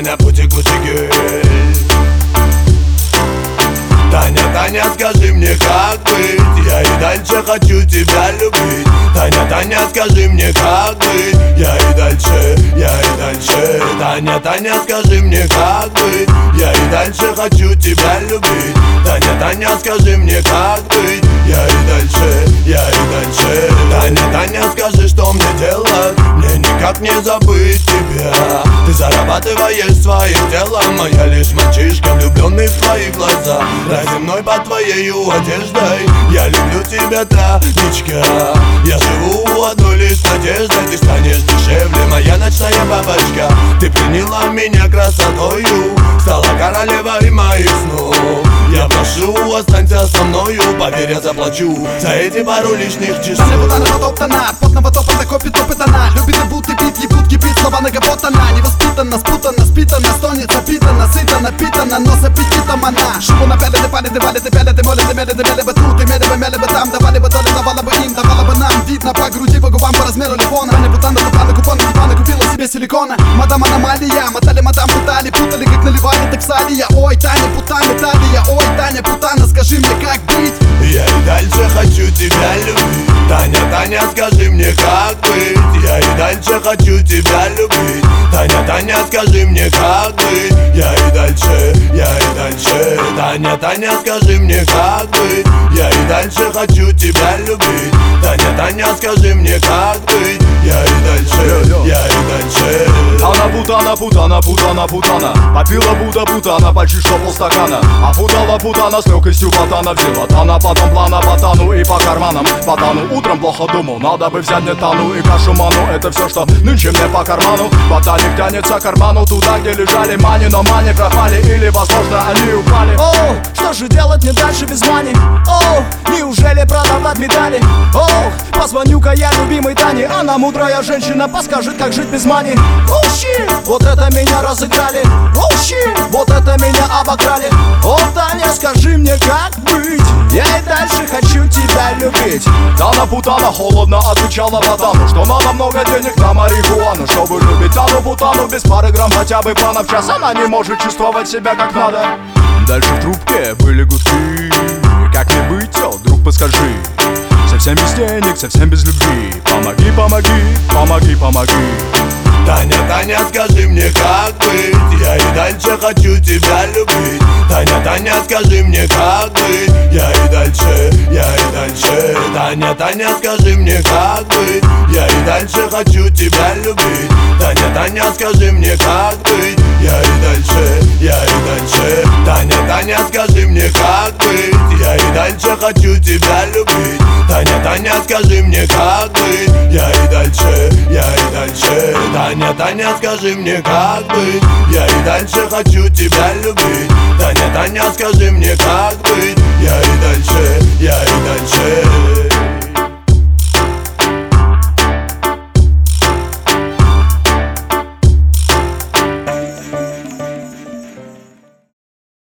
на пути кучи. Таня, Таня, скажи мне, как быть? Я и дальше хочу тебя любить. Таня, Таня, скажи мне, как быть? Я и дальше. Таня, Таня, скажи мне, как быть? Я и дальше хочу тебя любить. Таня, Таня, скажи мне, как быть? Я и дальше. Таня, Таня, скажи, что мне делать? Мне никак не забыть тебя. Ты зарабатываешь своим делом, а я лишь мальчишка, влюбленный в твои глаза. Ради мной под твоею одеждой. Я люблю тебя, Танечка. Я живу одной лишь надеждой. Ты станешь дешевле, моя ночная бабочка. Ты пленила меня красотою, стала королевой моих снов. Я прошу, останься со мною, поверь, я заплачу за эти пару лишних часов. Таня Бутана потоптана, потного топа копит опытана. Любит и будто пить, ебут, кипит, слова нагаботана. Невоспитанна, спутана, спитана, стонет, запитана, сыта, напитана, но с аппетитом она. Шубу напяли, ты пали, ты вали, ты пяли, ты моли, ты мели бы тут, имели бы там. Давали бы доли, давала бы им, давала бы нам. Видно по груди, по губам, по размеру лифона. Таня Бутана, купана, купоны, дивана, купила себе силикона. Мадам аномалия, мотали, мадам пытали, путали, как наливали, так салия. Ой, Таня Бутана, Италия, ой, Таня Бутана, скажи мне, как быть? Я и дальше хочу тебя любить. Таня, Таня, скажи мне, как быть? Я и дальше хочу тебя любить. Таня, Таня, скажи мне, как быть? Я и дальше. Таня, Таня, скажи мне, как быть? Я и дальше хочу тебя любить. Таня, Таня, скажи мне, как быть? Я и дальше. Она путана. Попила путана, почти что полстакана. Опутала путана, с легкостью ботана. Взяла тана, потом плана ботану и по карманам. Ботану утром плохо думал, надо бы взять нетану и кашуману. Это все, что нынче мне по карману. Ботаник тянется к карману туда, где лежали мани. Но мани пропали или, возможно, они упали. Оу, что же делать мне дальше без мани? Оу, неужели продавать медали? Оу, позвоню-ка я любимой Тане. Она мудрая женщина, подскажет, как жить без мани. Оу, щит, вот это меня разыграли. Оу, щит, вот это меня обокрали. О, Таня, скажи мне, как быть? Я и дальше хочу тебя любить. Тана Путана холодно отвечала ботану, что надо много денег на марихуану, чтобы любить Тану Путану без пары грамм хотя бы плана в час. Она не может чувствовать себя как надо. Дальше в трубке были гудки. Как мне быть, о, друг, подскажи. Совсем без денег, совсем без любви. Помоги. Таня, Таня, скажи мне, как быть? Я и дальше хочу тебя любить. Таня, Таня, скажи мне, как быть? Я и дальше. Таня, Таня, скажи мне, как быть? Я и дальше хочу тебя любить. Таня, Таня, скажи мне, как быть? Я и дальше. Таня, Таня, скажи мне, как быть? Я и дальше хочу тебя любить. Таня, Таня, скажи мне, как быть? Я и дальше. Таня, Таня, скажи мне, как быть? Я и дальше хочу тебя любить. Таня, Таня, скажи мне, как быть? Я и дальше.